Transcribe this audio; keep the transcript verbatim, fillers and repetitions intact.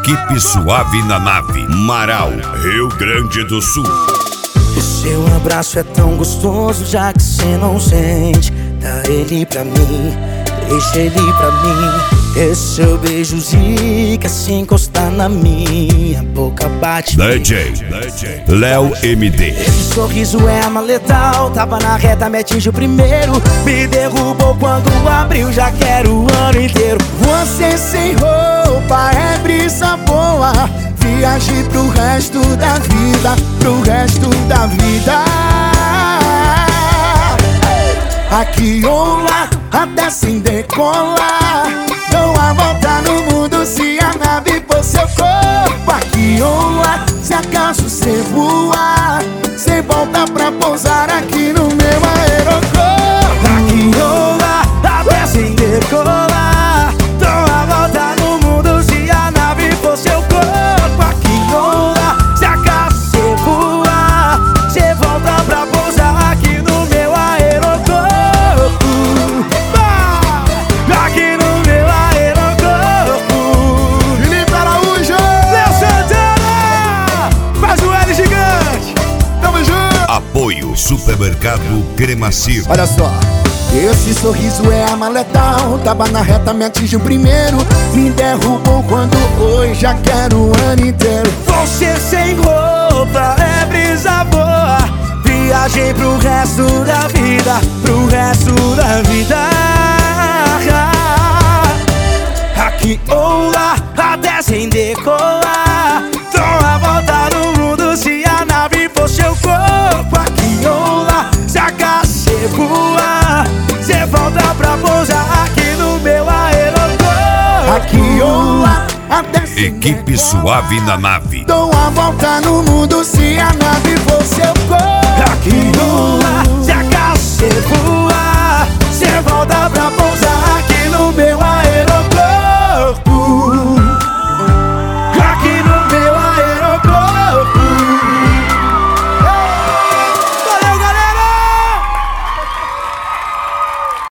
Equipe Suave na Nave, Marau, Rio Grande do Sul. O seu abraço é tão gostoso, já que cê não sente. Dá ele pra mim, deixa ele pra mim. Esse seu beijo zica, se encostar na minha boca bate. D J, Léo M D. Esse sorriso é arma letal, tava na reta, me atinge o primeiro. Me derrubou quando abriu, já quero o ano inteiro. Você sem roupa é brisa boa, viagem pro resto da vida, pro resto da vida. Aqui ou lá, até sem decolar, dou a volta no mundo se a nave for seu corpo. Aqui ou lá, se acaso cê voar, cê volta pra pousar aqui no meu aeroporto. Aqui ou lá, até sem decolar, dou a volta no mundo se a nave for seu corpo. Aqui ou lá, se acaso cê voar, cê volta pra pousar aqui no meu aeroporto. Aqui no meu aeroporto. Felipe Araújo, Léo Santana, faz o L gigante. Tamo junto. Apoio Supermercado Cremacir. Olha só, esse sorriso é arma letal, tava na reta, me atinge o primeiro. Me derrubou quando hoje já quero o ano inteiro. Você sem roupa é brisa boa, viagem pro resto da vida, pro resto da vida. Aqui ou lá, até sem decolar, dou a volta no mundo se a nave for seu corpo. Aqui ou lá, se acaso cê voar, cê volta pra pousar aqui no meu aeroporto. Aqui ou lá, até sem Equipe decolar, Suave na Nave. dou a volta no mundo se a nave for seu corpo.